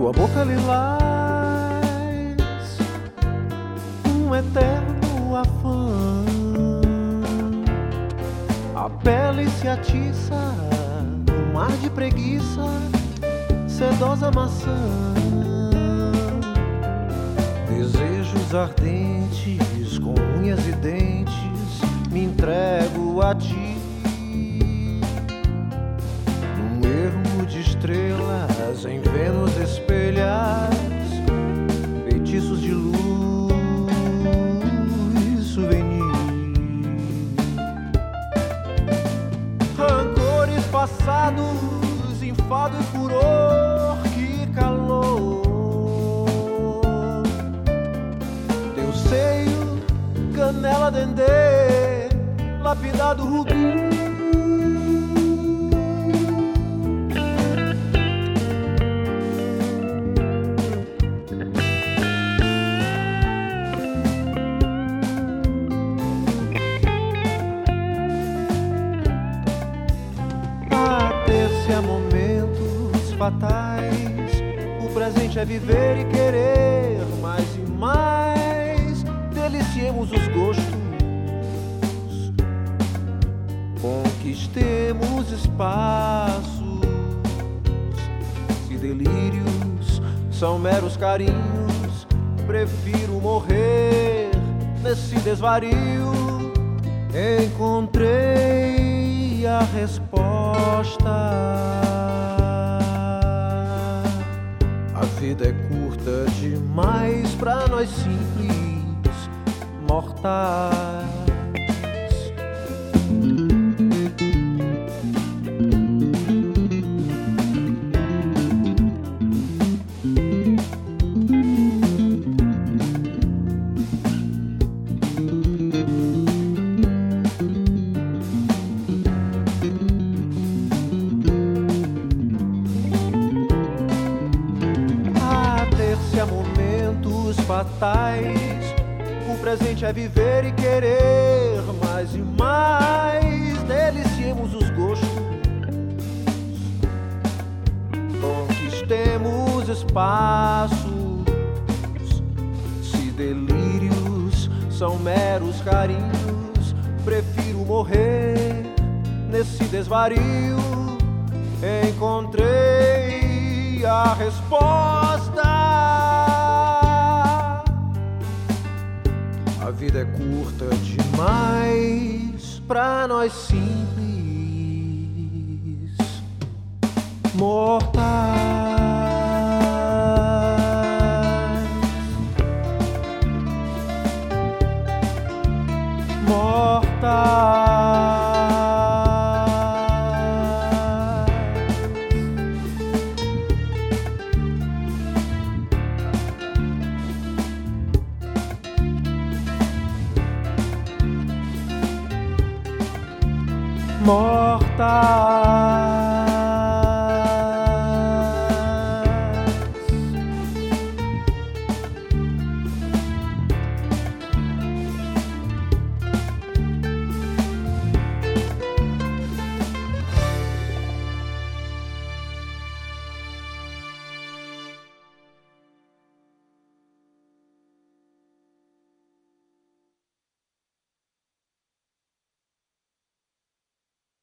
tua boca lilás, um eterno afã. A pele se atiça no mar de preguiça, sedosa maçã. Desejos ardentes, com unhas e dentes, me entrego a ti. Num ermo de estrelas, em Vênus espelhas, feitiços de luz, souvenir. Rancores passados, enfado e furor, que calor. Teu seio, canela dendê, lapidado rubi. Há momentos fatais, o presente é viver e querer mais e mais. Deliciemos os gostos, conquistemos espaços. Se delírios são meros carinhos, prefiro morrer nesse desvario. Encontrei a resposta. A vida é curta demais pra nós simples mortais. Há momentos fatais, o presente é viver e querer mais e mais. Deliciemos os gostos, conquistemos espaços. Se delírios são meros carinhos, prefiro morrer nesse desvario. Encontrei a resposta. A vida é curta demais pra nós simples mortais. Mortais. Mortais.